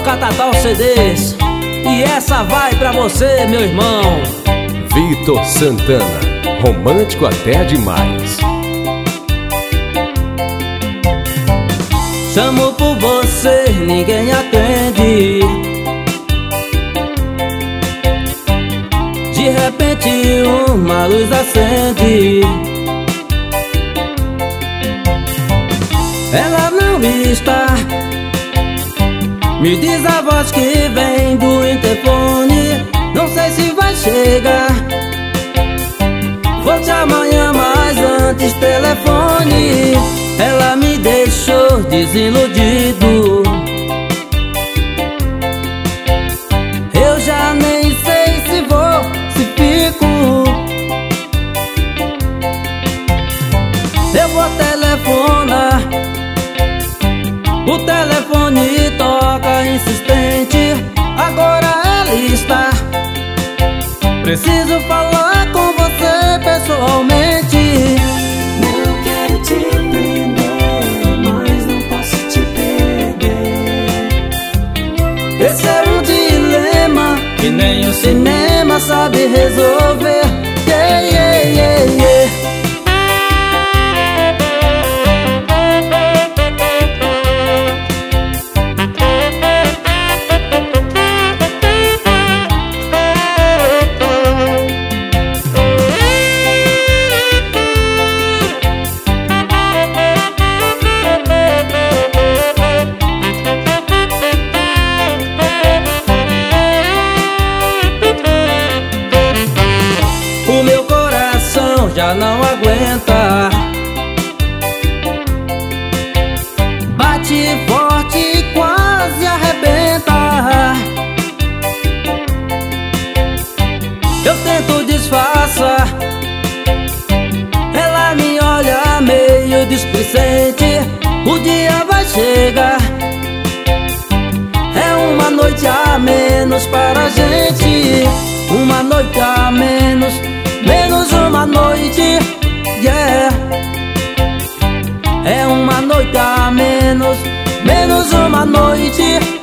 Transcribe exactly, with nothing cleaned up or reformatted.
Catatal C Ds. E essa vai pra você, meu irmão. Vitor Santana, romântico até demais. Chamo por você, ninguém atende. De repente uma luz acende. Ela não está. Me diz a voz que vem do interfone. Não sei se vai chegar. Volte amanhã, mas antes telefone. Ela me deixou desiludido. Eu já nem sei se vou, se fico. Eu vou telefonar. O telefone toca insistente. Agora ela está. Preciso falar com você pessoalmente. Não quero te prender, mas não posso te perder. Esse é um dilema que nem o cinema sabe resolver. Yeah, yeah, yeah, yeah. O meu coração já não aguenta. Bate forte e quase arrebenta. Eu tento disfarçar. Ela me olha meio displicente. O dia vai chegar. É uma noite a menos para a gente. Uma noite a menos. Menos uma noite, yeah. É uma noite a menos. Menos uma noite.